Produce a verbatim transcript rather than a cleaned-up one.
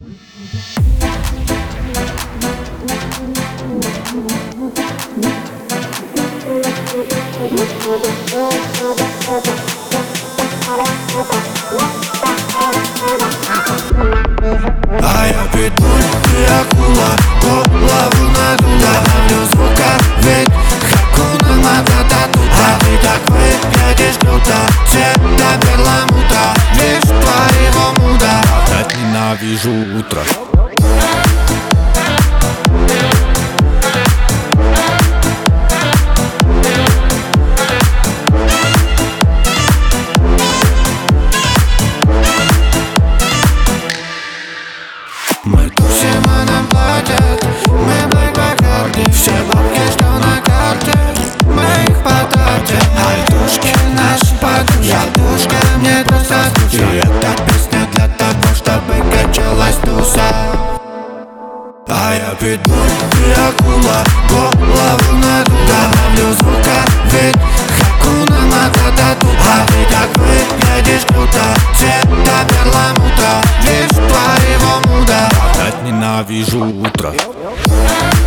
А я питбуль, ты акула, голову надула. Ловлю звука, ведь хакуна матата тута. А ты так выглядишь круто, цвет до перламутра. Лишь твоего муда опять ненавижу утро. Мы тусим, а нам платят. Мы Блэк Бакарди. Все бабки, что на карте, мы их потратим. Альтушки наши подушки, я душка, мне просто скучно. И эта песня для того, чтобы качалась туса. А я питбуль, ты акула, голову надула. Ловлю звука, ведь хакуна матата тут. А ты так выглядишь круто, цвет до перламутра. Лишь твоего муда опять ненавижу утро.